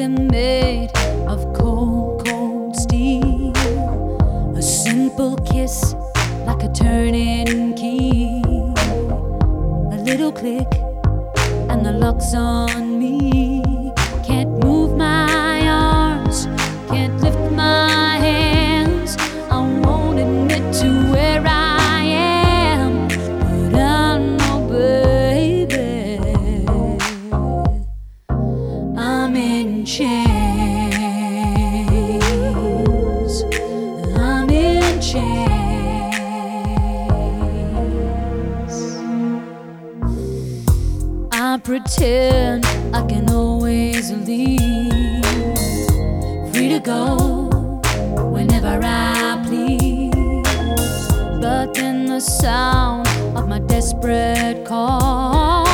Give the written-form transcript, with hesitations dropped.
rhythm made of cold, cold steel. A simple kiss like a turning key. A little click and the lock's on me. Can't move my arms, can't lift my hands. I won't admit to where I am, but I know, baby, I'm in chains. I'm in chains. I pretend I can always leave, free to go whenever I please. But then the sound of my desperate call